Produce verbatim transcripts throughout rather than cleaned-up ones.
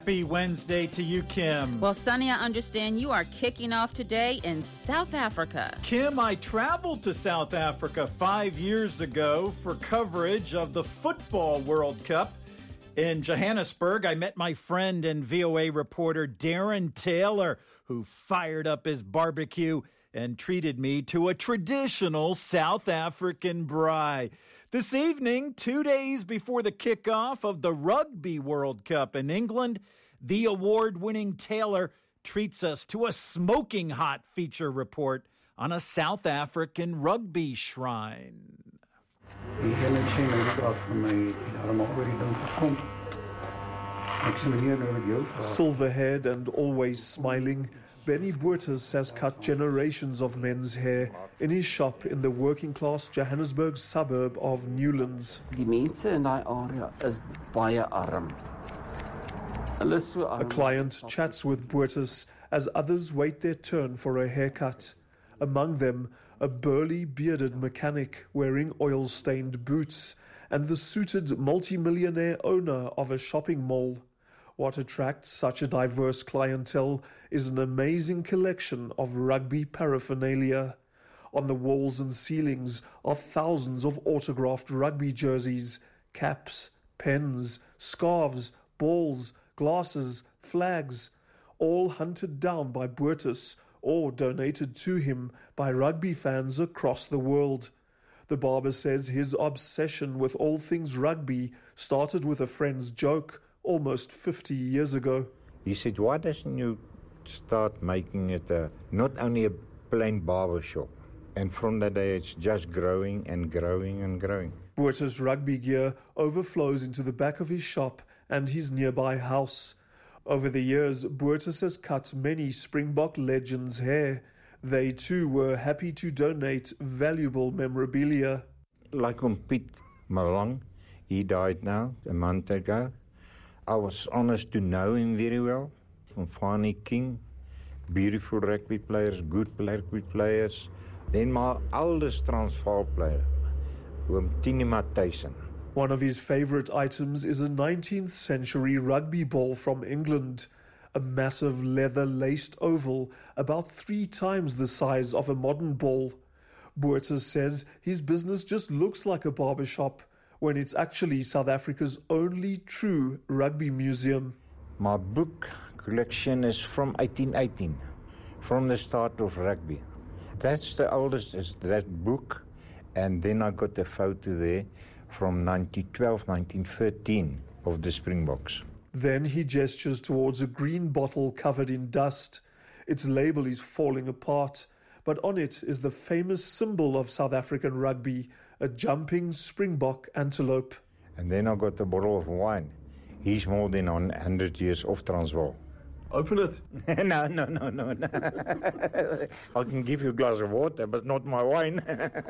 Happy Wednesday to you, Kim. Well, Sonny, I understand you are kicking off today in South Africa. Kim, I traveled to South Africa five years ago for coverage of the Football World Cup. In Johannesburg, I met my friend and V O A reporter Darren Taylor, who fired up his barbecue and treated me to a traditional South African braai. This evening, two days before the kickoff of the Rugby World Cup in England, the award-winning Taylor treats us to a smoking hot feature report on a South African rugby shrine. Silver-haired and always smiling, Benny Boertes has cut generations of men's hair in his shop in the working-class Johannesburg suburb of Newlands. Die mense in daai area is baie arm. Hulle is so arm. A client chats with Boertes as others wait their turn for a haircut. Among them, a burly, bearded mechanic wearing oil-stained boots and the suited multi-millionaire owner of a shopping mall. What attracts such a diverse clientele is an amazing collection of rugby paraphernalia. On the walls and ceilings are thousands of autographed rugby jerseys, caps, pens, scarves, balls, glasses, flags, all hunted down by Boertes or donated to him by rugby fans across the world. The barber says his obsession with all things rugby started with a friend's joke almost fifty years ago. He said, why doesn't you start making it a, not only a plain barber shop? And from that day, it's just growing and growing and growing. Boertes' rugby gear overflows into the back of his shop and his nearby house. Over the years, Boertes has cut many Springbok legends' hair. They too were happy to donate valuable memorabilia. Like on Piet Malang, he died now, a month ago. I was honoured to know him very well. From Fani King, beautiful rugby players, good rugby players. Then my oldest Transvaal player, Tini Matthyssen. One of his favourite items is a nineteenth century rugby ball from England. A massive leather-laced oval, about three times the size of a modern ball. Boertes says his business just looks like a barbershop, when it's actually South Africa's only true rugby museum. My book collection is from eighteen eighteen, from the start of rugby. That's the oldest, is that book, and then I got a photo there from nineteen twelve, nineteen thirteen of the Springboks. Then he gestures towards a green bottle covered in dust. Its label is falling apart, but on it is the famous symbol of South African rugby, a jumping Springbok antelope. And then I got a bottle of wine. He's more than one hundred years of Transvaal. Open it. no, no, no, no, no. I can give you a glass of water, but not my wine.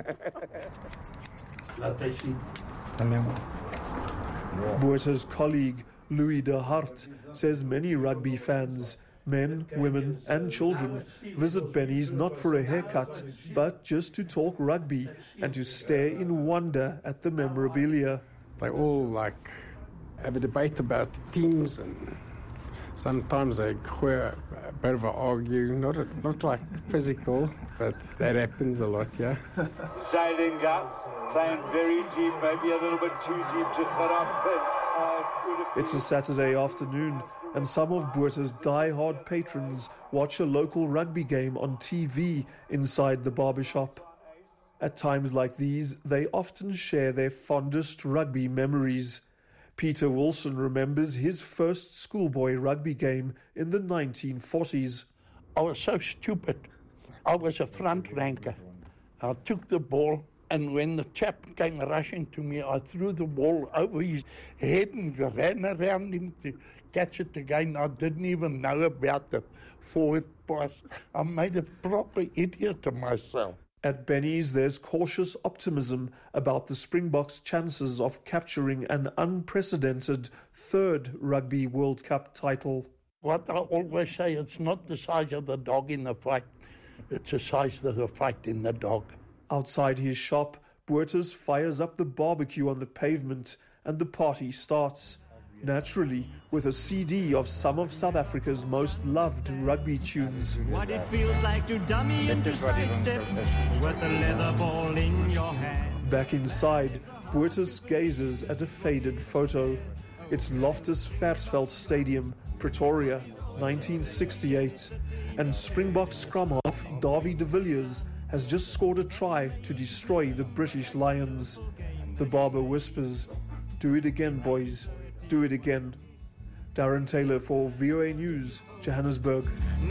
Boertes' colleague, Louis de Hart, says many rugby fans, men, women and children, visit Benny's not for a haircut, but just to talk rugby and to stare in wonder at the memorabilia. They all like have a debate about the teams, and sometimes they quite a bit of an argue, not a, not like physical, but that happens a lot, yeah. Sailing up, playing very deep, maybe a little bit too deep to cut off. Uh, it's a Saturday afternoon, and some of Boertes' die-hard patrons watch a local rugby game on T V inside the barbershop. At times like these, they often share their fondest rugby memories. Peter Wilson remembers his first schoolboy rugby game in the nineteen forties. I was so stupid. I was a front ranker. I took the ball, and when the chap came rushing to me, I threw the ball over his head and ran around him to catch it again. I didn't even know about the forward pass. I made a proper idiot of myself. At Benny's, there's cautious optimism about the Springboks' chances of capturing an unprecedented third Rugby World Cup title. What I always say, it's not the size of the dog in the fight, it's the size of the fight in the dog. Outside his shop, Boertes fires up the barbecue on the pavement and the party starts. Naturally, with a C D of some of South Africa's most loved rugby tunes. What it feels like to dummy into sidestep with a leather ball in your hand. Back inside, Boertes gazes at a faded photo. It's Loftus Versfeld Stadium, Pretoria, nineteen sixty-eight. And Springbok scrum half Davie de Villiers has just scored a try to destroy the British Lions. The barber whispers, "Do it again, boys. Do it again." Darren Taylor for V O A News, Johannesburg.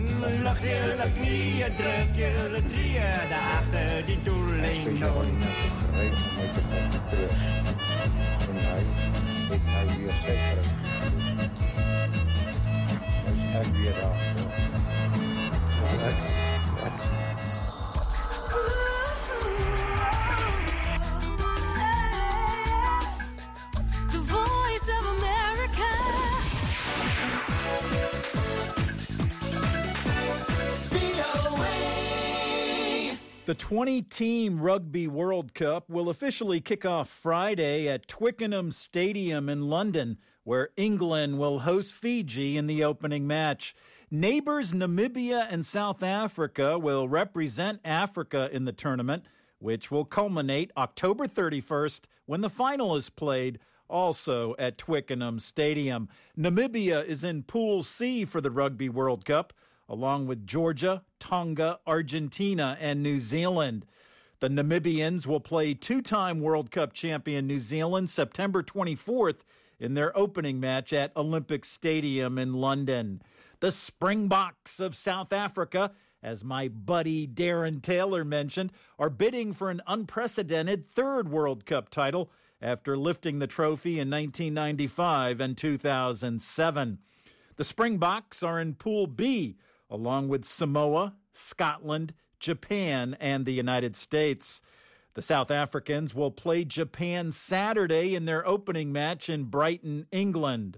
The twenty-team Rugby World Cup will officially kick off Friday at Twickenham Stadium in London, where England will host Fiji in the opening match. Neighbors Namibia and South Africa will represent Africa in the tournament, which will culminate October thirty-first when the final is played, also at Twickenham Stadium. Namibia is in Pool C for the Rugby World Cup, along with Georgia, Tonga, Argentina, and New Zealand. The Namibians will play two-time World Cup champion New Zealand September twenty-fourth in their opening match at Olympic Stadium in London. The Springboks of South Africa, as my buddy Darren Taylor mentioned, are bidding for an unprecedented third World Cup title after lifting the trophy in nineteen ninety-five and two thousand seven. The Springboks are in Pool B, along with Samoa, Scotland, Japan, and the United States. The South Africans will play Japan Saturday in their opening match in Brighton, England.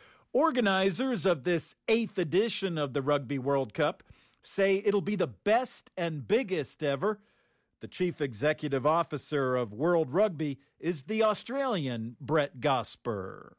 Organizers of this eighth edition of the Rugby World Cup say it'll be the best and biggest ever. The chief executive officer of World Rugby is the Australian Brett Gosper.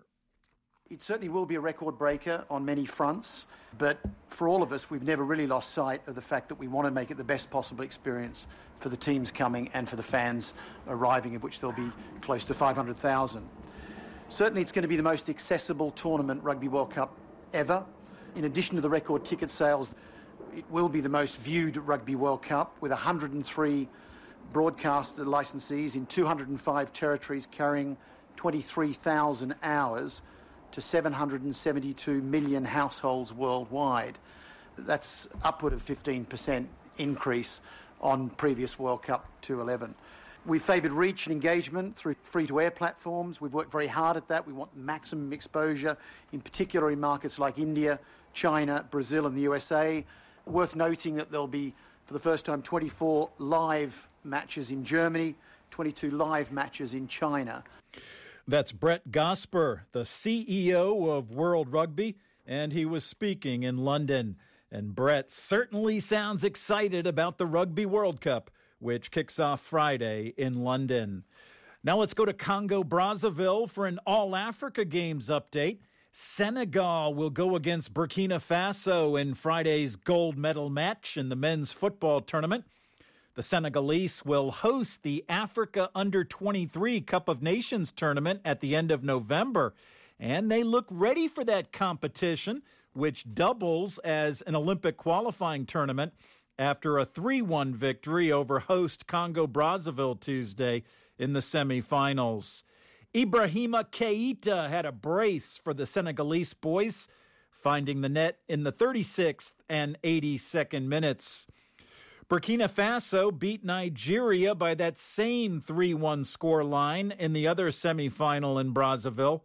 It certainly will be a record breaker on many fronts, but for all of us, we've never really lost sight of the fact that we want to make it the best possible experience for the teams coming and for the fans arriving, of which there'll be close to five hundred thousand. Certainly it's going to be the most accessible tournament, Rugby World Cup, ever. In addition to the record ticket sales, it will be the most viewed Rugby World Cup, with one hundred three broadcast licensees in two hundred five territories carrying twenty-three thousand hours to seven hundred seventy-two million households worldwide. That's upward of fifteen percent increase on previous World Cup two eleven. We've favoured reach and engagement through free-to-air platforms. We've worked very hard at that. We want maximum exposure, in particular in markets like India, China, Brazil and the U S A. Worth noting that there'll be, for the first time, twenty-four live matches in Germany, twenty-two live matches in China. That's Brett Gosper, the C E O of World Rugby, and he was speaking in London. And Brett certainly sounds excited about the Rugby World Cup, which kicks off Friday in London. Now let's go to Congo-Brazzaville for an All-Africa Games update. Senegal will go against Burkina Faso in Friday's gold medal match in the men's football tournament. The Senegalese will host the Africa Under twenty-three Cup of Nations tournament at the end of November, and they look ready for that competition, which doubles as an Olympic qualifying tournament after a three one victory over host Congo-Brazzaville Tuesday in the semifinals. Ibrahima Keita had a brace for the Senegalese boys, finding the net in the thirty-sixth and eighty-second minutes. Burkina Faso beat Nigeria by that same three one scoreline in the other semifinal in Brazzaville.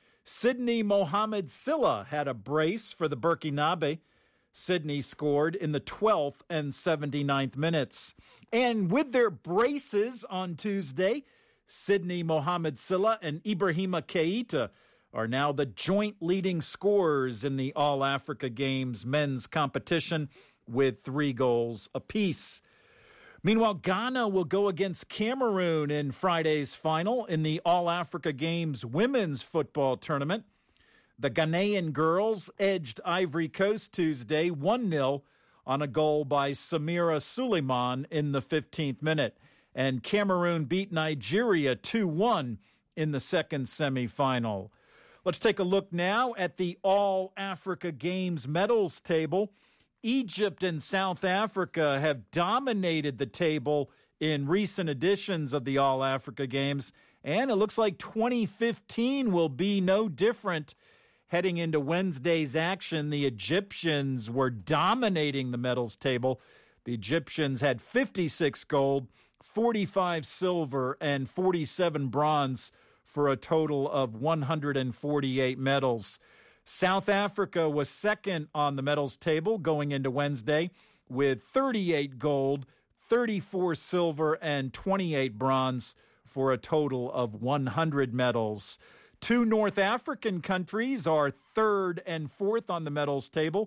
Sydney Mohamed Silla had a brace for the Burkinabe. Sydney scored in the twelfth and seventy-ninth minutes. And with their braces on Tuesday, Sydney Mohamed Silla and Ibrahima Keita are now the joint leading scorers in the All-Africa Games men's competition with three goals apiece. Meanwhile, Ghana will go against Cameroon in Friday's final in the All-Africa Games women's football tournament. The Ghanaian girls edged Ivory Coast Tuesday one nil on a goal by Samira Suleiman in the fifteenth minute. And Cameroon beat Nigeria two one in the second semifinal. Let's take a look now at the All-Africa Games medals table. Egypt and South Africa have dominated the table in recent editions of the All-Africa Games, and it looks like twenty fifteen will be no different. Heading into Wednesday's action, the Egyptians were dominating the medals table. The Egyptians had fifty-six gold, forty-five silver, and forty-seven bronze for a total of one hundred forty-eight medals. South Africa was second on the medals table going into Wednesday with thirty-eight gold, thirty-four silver, and twenty-eight bronze for a total of one hundred medals. Two North African countries are third and fourth on the medals table.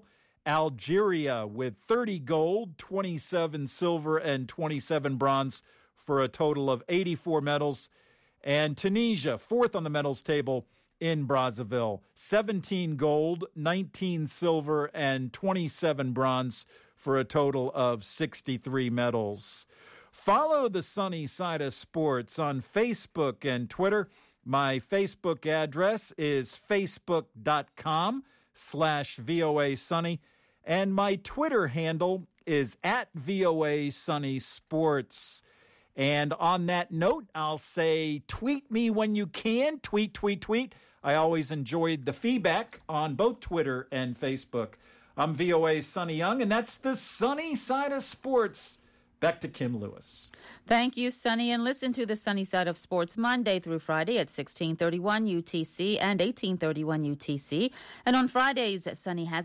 Algeria with thirty gold, twenty-seven silver, and twenty-seven bronze for a total of eighty-four medals. And Tunisia, fourth on the medals table in Brazzaville, seventeen gold, nineteen silver, and twenty-seven bronze for a total of sixty-three medals. Follow the Sunny Side of Sports on Facebook and Twitter. My Facebook address is facebook.com slash VOA Sunny, and my Twitter handle is at VOA Sunny Sports. And on that note, I'll say tweet me when you can. Tweet, tweet, tweet. I always enjoyed the feedback on both Twitter and Facebook. I'm V O A's Sonny Young, and that's the Sunny Side of Sports. Back to Kim Lewis. Thank you, Sonny. And listen to the Sunny Side of Sports Monday through Friday at sixteen thirty-one U T C and eighteen thirty-one U T C. And on Fridays, Sonny has